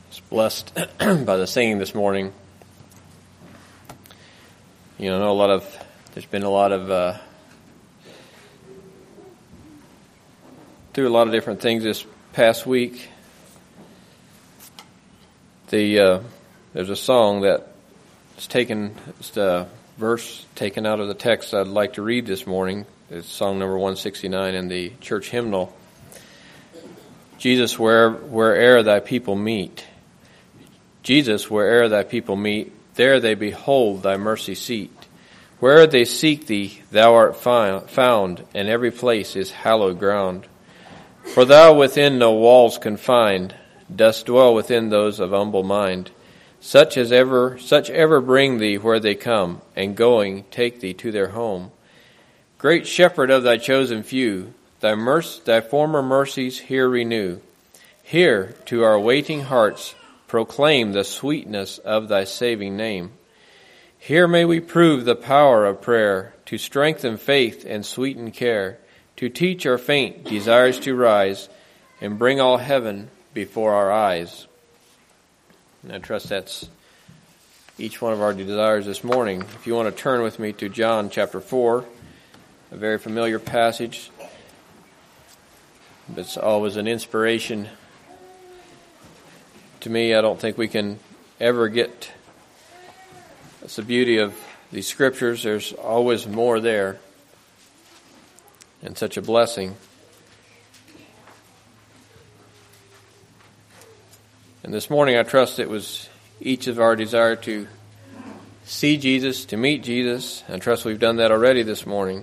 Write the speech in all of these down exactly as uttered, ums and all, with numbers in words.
was blessed by the singing this morning. You know, I know a lot of, there's been a lot of, uh, through a lot of different things this past week. The, uh, there's a song that is taken, it's a verse taken out of the text I'd like to read this morning. It's song number one sixty-nine in the church hymnal. Jesus, where, where'er thy people meet. Jesus, where'er thy people meet, there they behold thy mercy seat. Where'er they seek thee, thou art found, and every place is hallowed ground. For thou within no walls confined, dost dwell within those of humble mind. Such as ever, such ever bring thee where they come, and going take thee to their home. Great shepherd of thy chosen few, thy merc- thy former mercies here renew. Here to our waiting hearts proclaim the sweetness of thy saving name. Here may we prove the power of prayer, to strengthen faith and sweeten care, to teach our faint desires to rise, and bring all heaven before our eyes. And I trust that's each one of our desires this morning. If you want to turn with me to John chapter four, a very familiar passage, but it's always an inspiration to me. I don't think we can ever get, that's the beauty of these scriptures, there's always more there, and such a blessing. And this morning I trust it was each of our desire to see Jesus, to meet Jesus. I trust we've done that already this morning.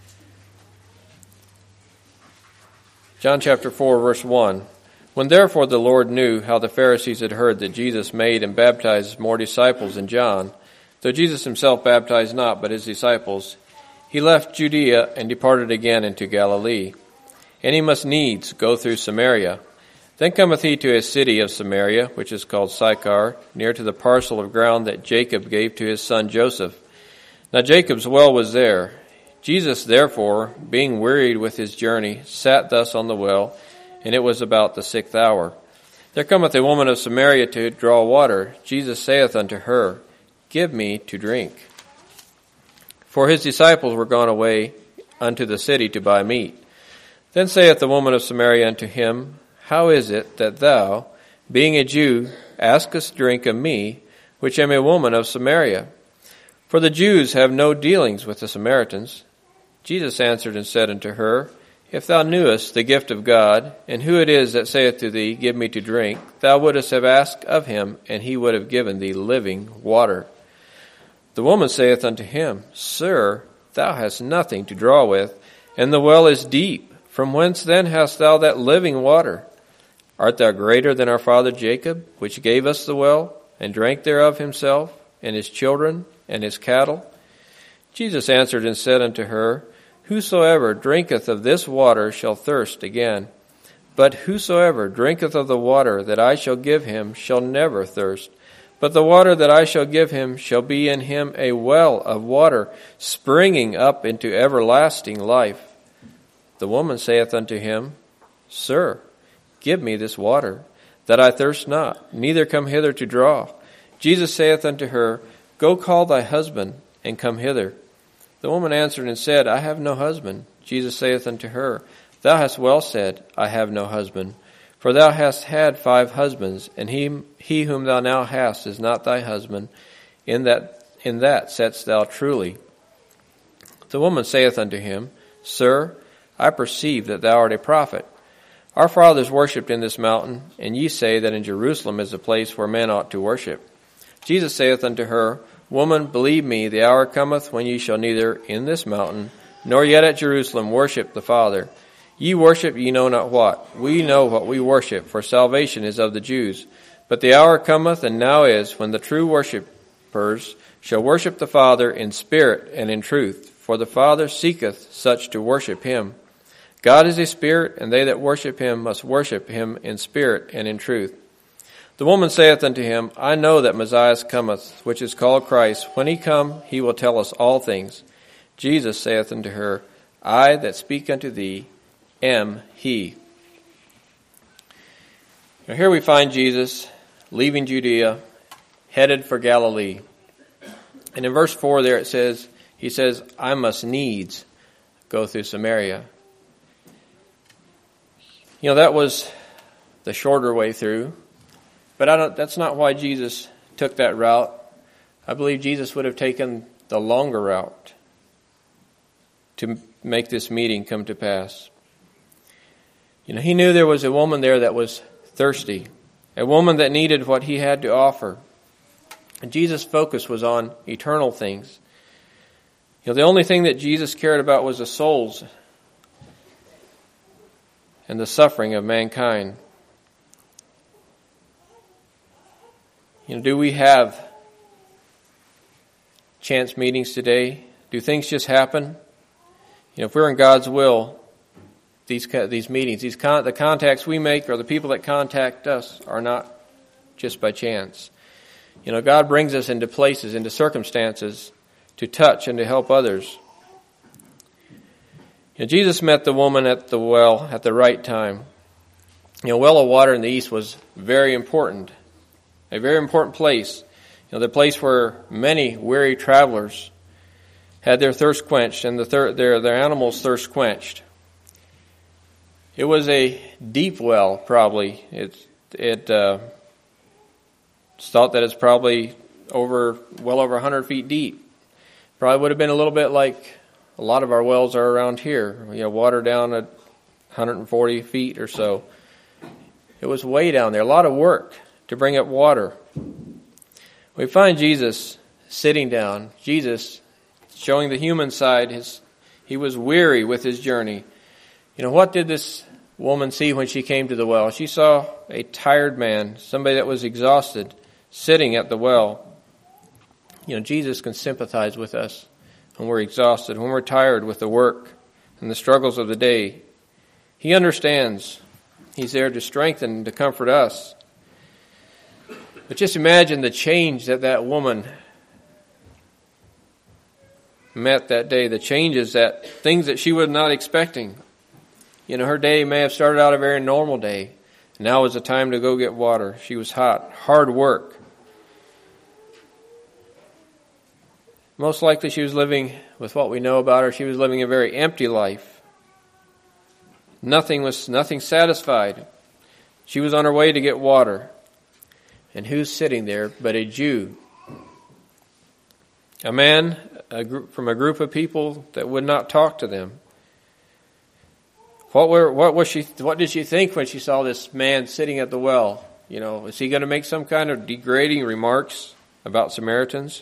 John chapter four, verse one. When therefore the Lord knew how the Pharisees had heard that Jesus made and baptized more disciples than John, though Jesus himself baptized not, but his disciples, he left Judea and departed again into Galilee. And he must needs go through Samaria. Then cometh he to a city of Samaria, which is called Sychar, near to the parcel of ground that Jacob gave to his son Joseph. Now Jacob's well was there. Jesus therefore, being wearied with his journey, sat thus on the well, and it was about the sixth hour. There cometh a woman of Samaria to draw water. Jesus saith unto her, Give me to drink. For his disciples were gone away unto the city to buy meat. Then saith the woman of Samaria unto him, How is it that thou, being a Jew, askest drink of me, which am a woman of Samaria? For the Jews have no dealings with the Samaritans. Jesus answered and said unto her, If thou knewest the gift of God, and who it is that saith to thee, Give me to drink, thou wouldest have asked of him, and he would have given thee living water. The woman saith unto him, Sir, thou hast nothing to draw with, and the well is deep. From whence then hast thou that living water? Art thou greater than our father Jacob, which gave us the well, and drank thereof himself, and his children, and his cattle? Jesus answered and said unto her, Whosoever drinketh of this water shall thirst again. But whosoever drinketh of the water that I shall give him shall never thirst. But the water that I shall give him shall be in him a well of water, springing up into everlasting life. The woman saith unto him, Sir, give me this water, that I thirst not, neither come hither to draw. Jesus saith unto her, Go call thy husband, and come hither. The woman answered and said, I have no husband. Jesus saith unto her, Thou hast well said, I have no husband. For thou hast had five husbands, and he, he whom thou now hast is not thy husband. In that, in that saidst thou truly. The woman saith unto him, Sir, I perceive that thou art a prophet. Our fathers worshipped in this mountain, and ye say that in Jerusalem is the place where men ought to worship. Jesus saith unto her, Woman, believe me, the hour cometh when ye shall neither in this mountain, nor yet at Jerusalem worship the Father. Ye worship ye know not what. We know what we worship, for salvation is of the Jews. But the hour cometh, and now is, when the true worshippers shall worship the Father in spirit and in truth, for the Father seeketh such to worship him. God is a spirit, and they that worship him must worship him in spirit and in truth. The woman saith unto him, I know that Messiah cometh, which is called Christ. When he come, he will tell us all things. Jesus saith unto her, I that speak unto thee am he. Now here we find Jesus leaving Judea, headed for Galilee. And in verse four there it says, he says, I must needs go through Samaria. You know, that was the shorter way through. But I don't, that's not why Jesus took that route. I believe Jesus would have taken the longer route to make this meeting come to pass. You know, he knew there was a woman there that was thirsty, a woman that needed what he had to offer. And Jesus' focus was on eternal things. You know, the only thing that Jesus cared about was the souls and the suffering of mankind. You know, do we have chance meetings today? Do things just happen? You know, if we're in God's will, these these meetings, these con- the contacts we make or the people that contact us are not just by chance. You know, God brings us into places, into circumstances to touch and to help others. You know, Jesus met the woman at the well at the right time. You know, well of water in the east was very important, a very important place. You know, the place where many weary travelers had their thirst quenched and the thir- their their animals' thirst quenched. It was a deep well, probably. It it uh, it's thought that it's probably over well over one hundred feet deep. Probably would have been a little bit like a lot of our wells are around here. You know, water down at one hundred forty feet or so. It was way down there. A lot of work to bring up water. We find Jesus sitting down. Jesus showing the human side. His he was weary with his journey. You know, what did this woman see when she came to the well? She saw a tired man, somebody that was exhausted, sitting at the well. You know, Jesus can sympathize with us when we're exhausted, when we're tired with the work and the struggles of the day. He understands. He's there to strengthen and to comfort us. But just imagine the change that that woman met that day, the changes, that things that she was not expecting. You know, her day may have started out a very normal day. Now was the time to go get water. She was hot, hard work. Most likely she was living, with what we know about her, she was living a very empty life. Nothing was, nothing satisfied. She was on her way to get water. And who's sitting there but a Jew? A man a group, from a group of people that would not talk to them. What were, what was she, what did she think when she saw this man sitting at the well? You know, is he going to make some kind of degrading remarks about Samaritans?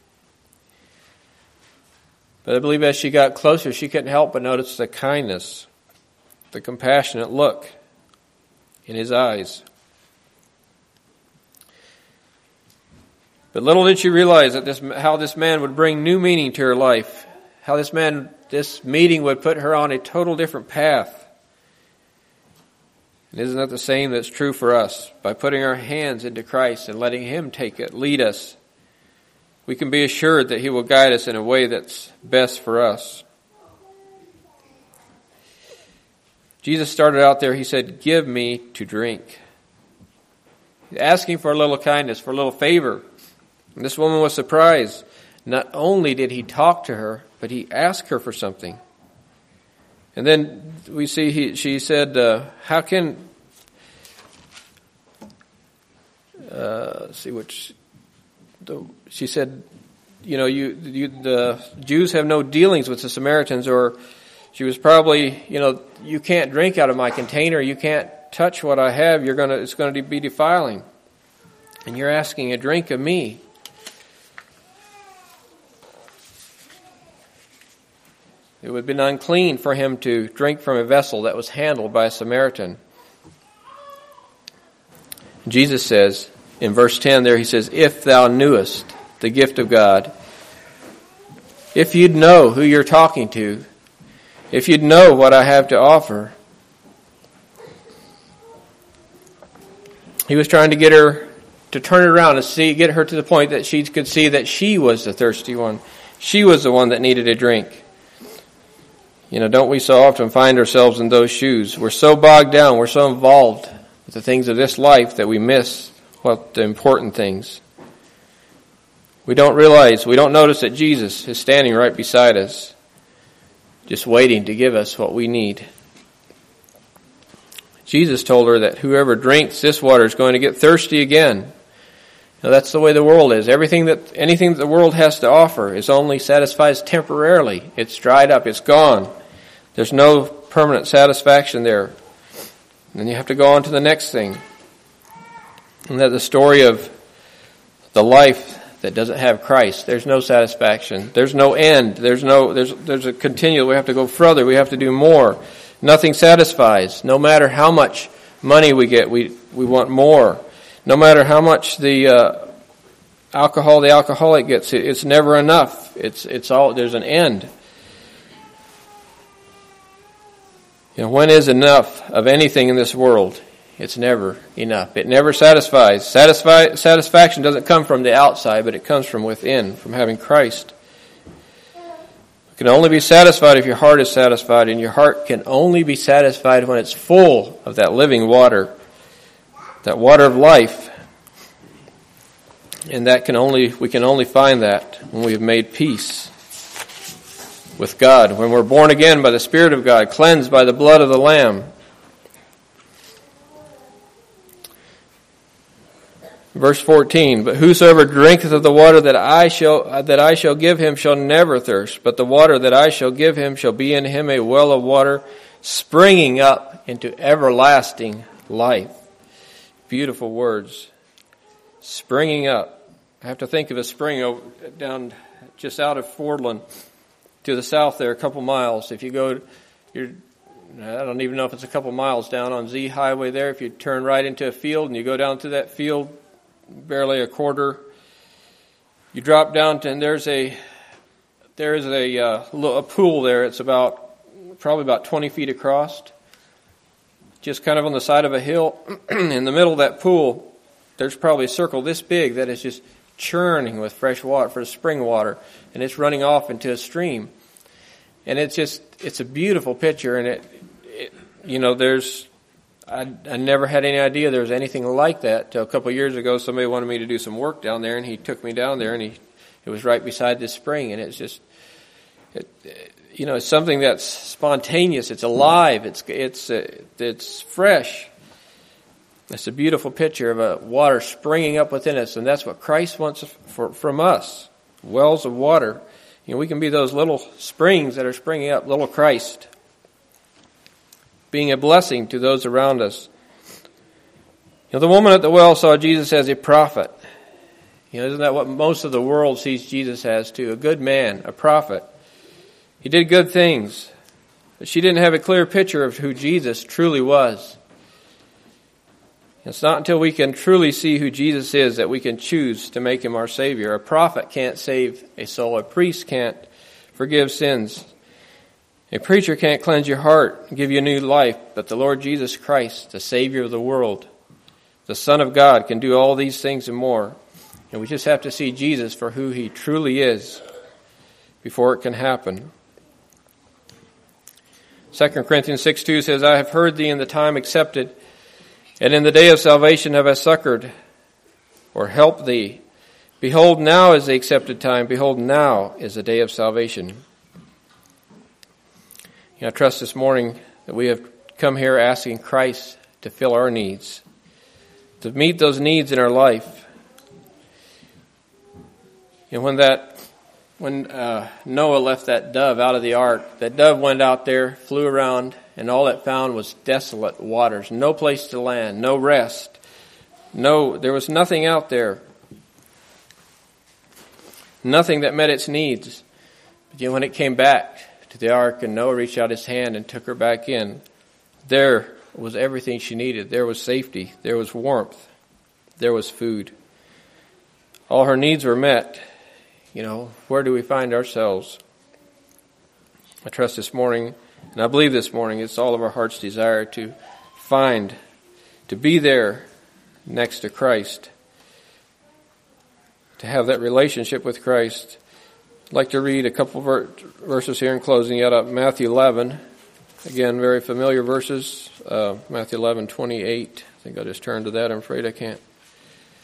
But I believe as she got closer, she couldn't help but notice the kindness, the compassionate look in his eyes. But little did she realize that this, how this man would bring new meaning to her life, how this man, this meeting would put her on a total different path. And isn't that the same that's true for us? By putting our hands into Christ and letting Him take it, lead us, we can be assured that He will guide us in a way that's best for us. Jesus started out there, He said, "Give me to drink." Asking for a little kindness, for a little favor. And this woman was surprised. Not only did He talk to her, but He asked her for something. And then we see he, she said, uh, how can, uh, let's see what she, the, she said, you know, you, you, the Jews have no dealings with the Samaritans, or she was probably, you know, you can't drink out of my container, you can't touch what I have, you're gonna, it's going to be defiling. And you're asking a drink of me. It would have been unclean for him to drink from a vessel that was handled by a Samaritan. Jesus says, in verse ten there, He says, "If thou knewest the gift of God," if you'd know who you're talking to, if you'd know what I have to offer. He was trying to get her to turn it around and see, get her to the point that she could see that she was the thirsty one. She was the one that needed a drink. You know, don't we so often find ourselves in those shoes? We're so bogged down, we're so involved with the things of this life that we miss what the important things. We don't realize, we don't notice that Jesus is standing right beside us, just waiting to give us what we need. Jesus told her that whoever drinks this water is going to get thirsty again. Now that's the way the world is. Everything that, anything that the world has to offer is only satisfies temporarily. It's dried up. It's gone. There's no permanent satisfaction there. And you have to go on to the next thing. And that the story of the life that doesn't have Christ, there's no satisfaction. There's no end. There's no, there's, there's a continual, we have to go further. We have to do more. Nothing satisfies. No matter how much money we get, we, we want more. No matter how much the uh, alcohol the alcoholic gets, it, it's never enough. It's it's all there's an end. You know, when is enough of anything in this world? It's never enough. It never satisfies. Satisfy, satisfaction doesn't come from the outside, but it comes from within, from having Christ. You can only be satisfied if your heart is satisfied, and your heart can only be satisfied when it's full of that living water. That water of life. And that can only, we can only find that when we have made peace with God. When we're born again by the Spirit of God, cleansed by the blood of the Lamb. Verse fourteen, but whosoever drinketh of the water that I shall, that I shall give him shall never thirst, but the water that I shall give him shall be in him a well of water springing up into everlasting life. Beautiful words. Springing up. I have to think of a spring over, down just out of Fordland to the south there, a couple miles. If you go, you're, I don't even know if it's a couple miles down on Z Highway there. If you turn right into a field and you go down to that field, barely a quarter, you drop down to, and there's a there's a, uh, a pool there. It's about probably about twenty feet across. Just kind of on the side of a hill. In the middle of that pool, there's probably a circle this big that is just churning with fresh water, for spring water, and it's running off into a stream. And it's just, it's a beautiful picture, and it, it you know, there's, I, I never had any idea there was anything like that till a couple of years ago. Somebody wanted me to do some work down there, and he took me down there, and he, it was right beside this spring, and it's just, it, it you know, it's something that's spontaneous. It's alive. It's it's uh, it's fresh. It's a beautiful picture of a water springing up within us, and that's what Christ wants for, from us. Wells of water. You know, we can be those little springs that are springing up, little Christ, being a blessing to those around us. You know, the woman at the well saw Jesus as a prophet. You know, isn't that what most of the world sees Jesus as too? A good man, a prophet. He did good things, but she didn't have a clear picture of who Jesus truly was. It's not until we can truly see who Jesus is that we can choose to make him our Savior. A prophet can't save a soul. A priest can't forgive sins. A preacher can't cleanse your heart and give you a new life, but the Lord Jesus Christ, the Savior of the world, the Son of God, can do all these things and more. And we just have to see Jesus for who he truly is before it can happen. Second Corinthians six two says, I have heard thee in the time accepted, and in the day of salvation have I succored or helped thee. Behold, now is the accepted time. Behold, now is the day of salvation. You know, I trust this morning that we have come here asking Christ to fill our needs, to meet those needs in our life. And when that When uh, Noah left that dove out of the ark, that dove went out there, flew around, and all it found was desolate waters, no place to land, no rest. No, there was nothing out there. Nothing that met its needs. But you know, when it came back to the ark and Noah reached out his hand and took her back in, there was everything she needed. There was safety. There was warmth. There was food. All her needs were met. You know, where do we find ourselves? I trust this morning, and I believe this morning, it's all of our heart's desire to find, to be there next to Christ, to have that relationship with Christ. I'd like to read a couple ver- verses here in closing. Out of Matthew eleven, again, very familiar verses. Uh, Matthew eleven twenty-eight. I think I'll just turn to that. I'm afraid I can't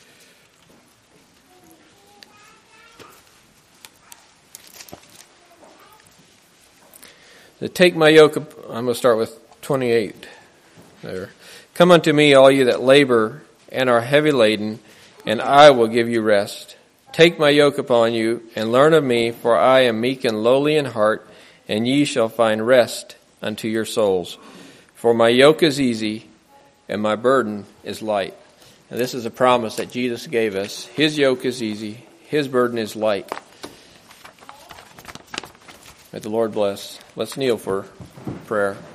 To take my yoke, up, I'm going to start with twenty-eight there. Come unto me, all you that labor and are heavy laden, and I will give you rest. Take my yoke upon you, and learn of me, for I am meek and lowly in heart, and ye shall find rest unto your souls. For my yoke is easy, and my burden is light. And this is a promise that Jesus gave us. His yoke is easy, his burden is light. May the Lord bless. Let's kneel for prayer.